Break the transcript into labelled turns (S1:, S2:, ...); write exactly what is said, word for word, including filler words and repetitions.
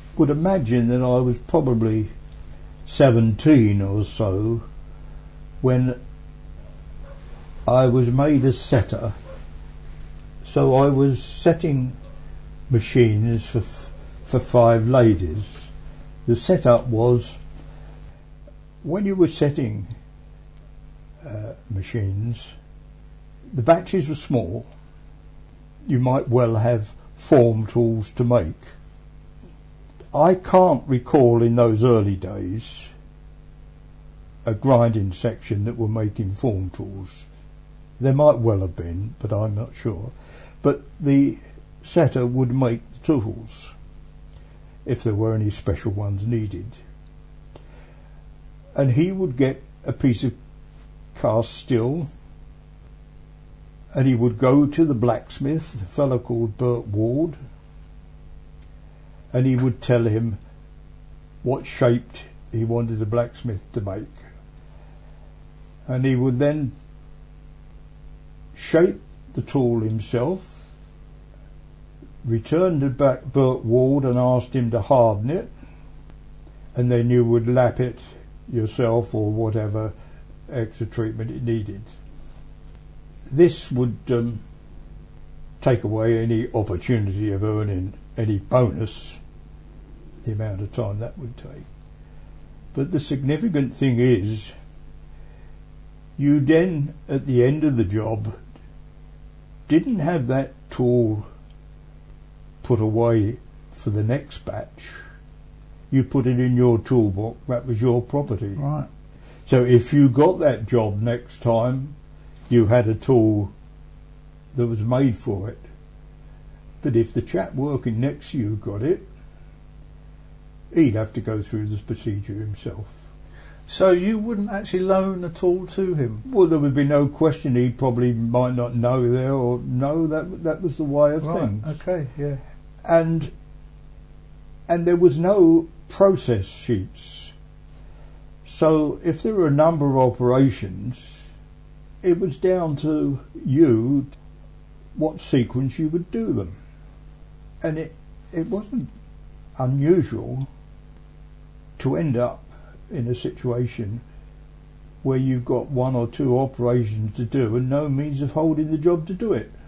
S1: would imagine that I was probably seventeen or so when I was made a setter. So I was setting machines for for five ladies. The setup was, when you were setting uh, machines, the batches were small. You might well have form tools to make. I can't recall in those early days a grinding section that were making form tools. There might well have been, but I'm not sure. But the setter would make the tools if there were any special ones needed. And he would get a piece of cast steel and he would go to the blacksmith, a fellow called Bert Ward, and he would tell him what shape he wanted the blacksmith to make. And he would then shape the tool himself, return to back Bert Ward and asked him to harden it, and then you would lap it yourself or whatever extra treatment it needed. This would um, take away any opportunity of earning any bonus, the amount of time that would take. But the significant thing is, you then, at the end of the job, didn't have that tool put away for the next batch. You put it in your toolbox, that was your property.
S2: Right.
S1: So if you got that job next time, you had a tool that was made for it. But if the chap working next to you got it, he'd have to go through this procedure himself.
S2: So you wouldn't actually loan a tool to him?
S1: Well, there would be no question. He probably might not know there, or no, that that was the way of
S2: right,
S1: things.
S2: Okay, yeah.
S1: And and there was no process sheets. So if there were a number of operations, it was down to you what sequence you would do them. And it it wasn't unusual to end up in a situation where you've got one or two operations to do and no means of holding the job to do it.